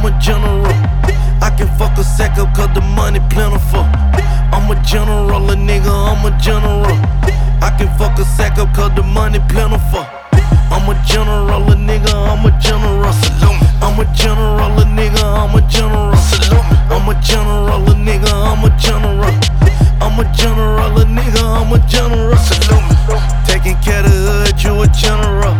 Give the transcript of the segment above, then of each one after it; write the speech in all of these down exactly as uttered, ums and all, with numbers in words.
I'm a general. I can fuck a sack up cause the money plentiful. I'm a general, a nigga, I'm a general. I can fuck a sack up cause the money plentiful. I'm a general, a nigga, I'm a general. I'm a general, a nigga, I'm a general. I'm a general, a nigga, I'm a general. I'm a general, a nigga, I'm a general. Taking care of the hood, you a general.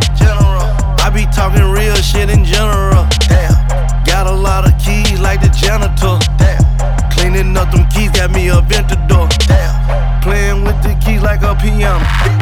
I be talking real shit in general. Got a lot of keys like the janitor. Cleaning up them keys got me a Ventador. Playing with the keys like a piano.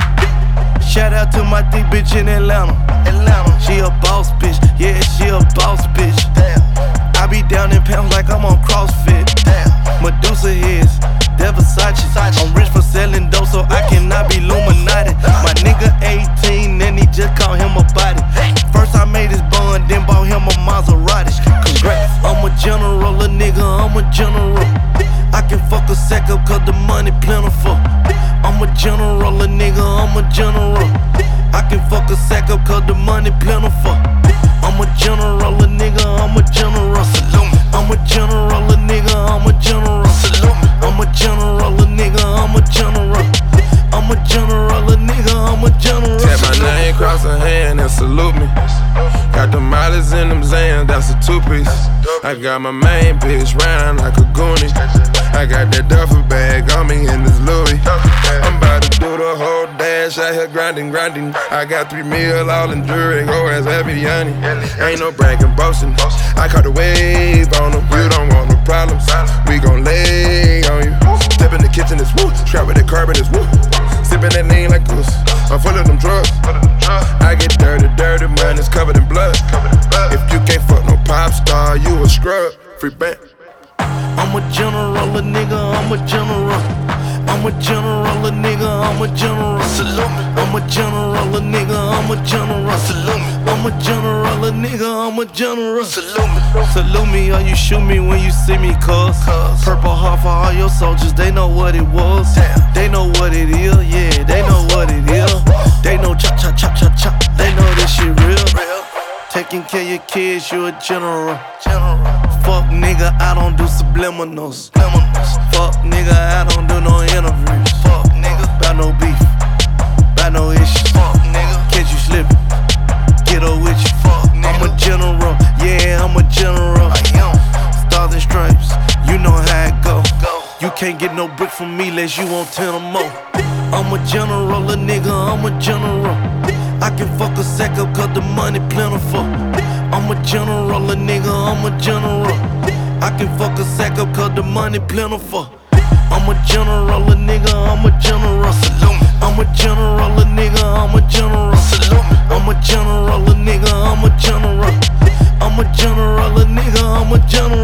Shout out to my thick bitch in Atlanta. Atlanta. She a boss bitch, yeah, she a boss bitch. Damn. I be down in pounds like I'm on CrossFit. Damn. Medusa heads, that Versace. I'm rich for selling dope, so I cannot be Illuminati. My nigga eighteen, and he just called him a body. First I made his bun, then bought him a Maserati. Congrats, I'm a general, a nigga, I'm a general. I can fuck a sack up cause the money plentiful. I'm a general, a nigga, I'm a general. I can fuck a sack up cause the money plentiful. I'm a general, a nigga, I'm a general. I'm a general, a nigga, I'm a general. I'm a general, a nigga, I'm a general. I'm a general, a nigga, I'm a general. Tap my name, cross a hand and salute me. Got the mileage in them Zans, that's a two-piece. I got my main bitch round like a goonie. I got that duffel bag on me in this Louis. I'm about to do the whole dash out here grinding, grinding. I got three mil all in jewelry, go as Aviani. Ain't no bragging, boasting. I caught the wave on them. You don't want no problems. We gon' lay on you. Step in the kitchen, it's woo. Strap with the carbon, it's woo. Sippin' that lean like goose. I'm full of them drugs. I get dirty, dirty, man, it's covered in blood. If you can't fuck no pop star, you a scrub. Free band. I'm a general, a nigga, I'm a general. I'm a general, a nigga, I'm a general. I'm a general, a nigga, I'm a general. I'm a general, a nigga, I'm a general. Salute me or you shoot me when you see me, cuz Purple Heart for all your soldiers, they know what it was. They know what it is, yeah, they know what it is. They know chop, chop, chop, chop, chop, they know this shit real. Taking care of your kids, you a general. Fuck nigga, I don't do subliminals. Fuck nigga, I don't do no interviews. Fuck nigga, bout no beef, bout no issues. Fuck nigga, catch you slipping, get her with you. Fuck nigga, I'm a general, yeah, I'm a general. Stars and stripes, you know how it go. You can't get no brick from me unless you want ten or more. I'm a general, a nigga, I'm a general. I can fuck a sack up cause the money plentiful. I'm a general, a nigga, I'm a general. I can fuck a sack up cause the money plentiful. I'm a general, a nigga, I'm a general. I'm a general, a nigga, I'm a general. I'm a general, a nigga, I'm a general. I'm a general, a nigga, I'm a general.